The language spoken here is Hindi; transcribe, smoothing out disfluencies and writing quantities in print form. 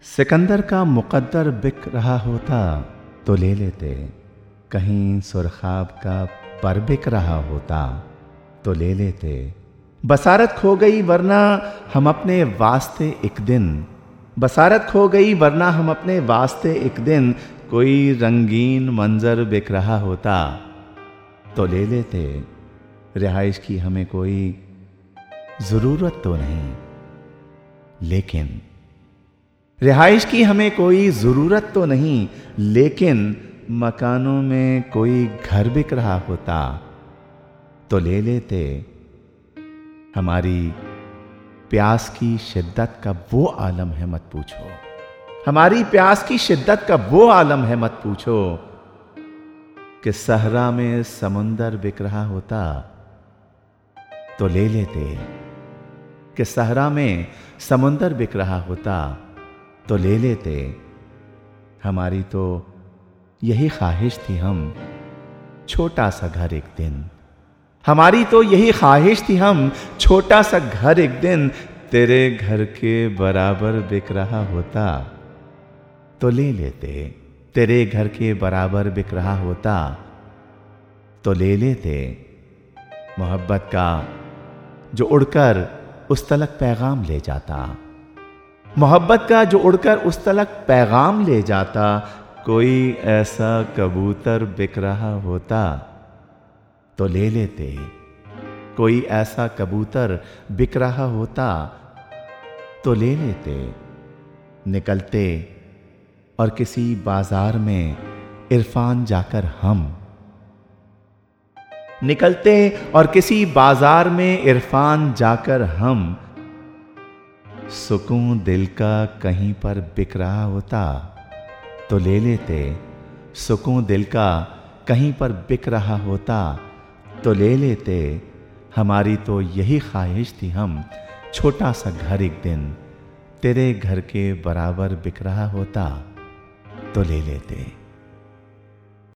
सिकंदर का मुकद्दर बिक रहा होता तो ले लेते, कहीं सुरखाब का पर बिक रहा होता तो ले लेते। बसारत खो गई वरना हम अपने वास्ते एक दिन, बसारत खो गई वरना हम अपने वास्ते एक दिन, कोई रंगीन मंजर बिक रहा होता तो ले लेते। रिहाइश की हमें कोई जरूरत तो नहीं, लेकिन रिहाइश की हमें कोई जरूरत तो नहीं, लेकिन मकानों में कोई घर बिक रहा होता तो ले लेते। हमारी प्यास की शिद्दत का वो आलम है मत पूछो, हमारी प्यास की शिद्दत का वो आलम है मत पूछो, कि सहरा में समुंदर बिक रहा होता तो ले लेते। कि सहरा में समुंदर बिक रहा होता तो ले लेते। हमारी तो यही ख्वाहिश थी हम छोटा सा घर एक दिन, हमारी तो यही ख्वाहिश थी हम छोटा सा घर एक दिन, तेरे घर के बराबर बिक रहा होता तो ले लेते। तेरे घर के बराबर बिक रहा होता तो ले लेते। मोहब्बत का जो उड़कर उस तलक पैगाम ले जाता, मोहब्बत का जो उड़कर उस तलक पैगाम ले जाता, कोई ऐसा कबूतर बिक रहा होता तो ले लेते। कोई ऐसा कबूतर बिक रहा होता तो ले लेते। निकलते और किसी बाजार में इरफान जाकर हम, निकलते और किसी बाजार में इरफान जाकर हम, सुकून दिल का कहीं पर बिक रहा होता तो ले लेते। सुकून दिल का कहीं पर बिक रहा होता तो ले लेते। हमारी तो यही ख्वाहिश थी हम छोटा सा घर एक दिन, तेरे घर के बराबर बिक रहा होता तो ले लेते।